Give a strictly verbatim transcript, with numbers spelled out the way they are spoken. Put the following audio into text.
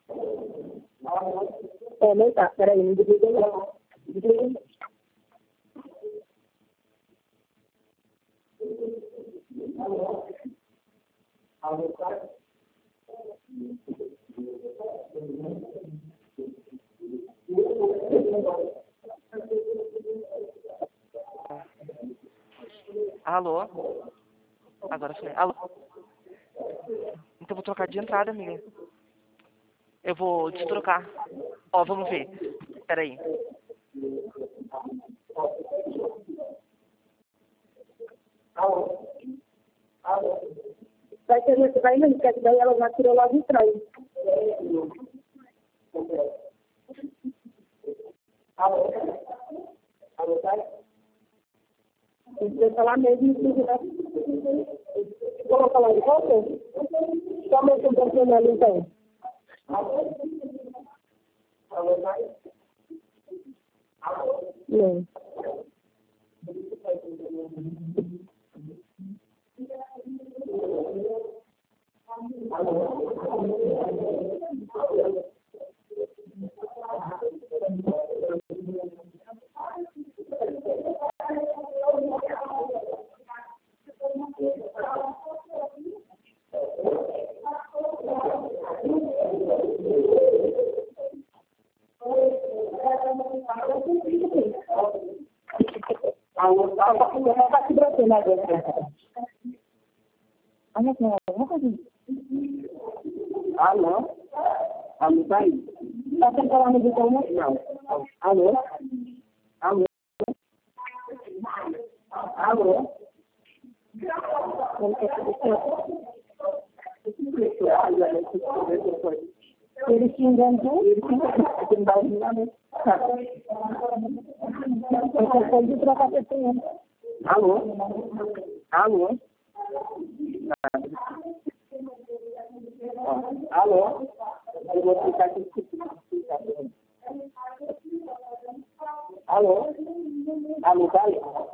É, não tá. Peraí, não desliga não. Desliga. Alô? Agora foi. Alô? Então eu vou trocar de entrada, amiga. Eu vou te trocar. Ó, vamos ver. Peraí. Vai ter gente, vai indo, que daí ela vai tirar lá de trás. Alô? Alô, vai? Tem que falar mesmo, tudo, né? Vamos falar de volta? Só mais um pouquinho ali, então. Alô? Alô, vai? Alô? Não. Alô, tá se batendo agora. Alô? Alô, tá aí? Tá sem falar no botão, não? Não. Alô? Alô? Alô? Ele xingando, ele xingando, eu sou de trocar pessoa. Alô? Alô? Alô? Eu vou ficar aqui. Alô? Alô, tá aí?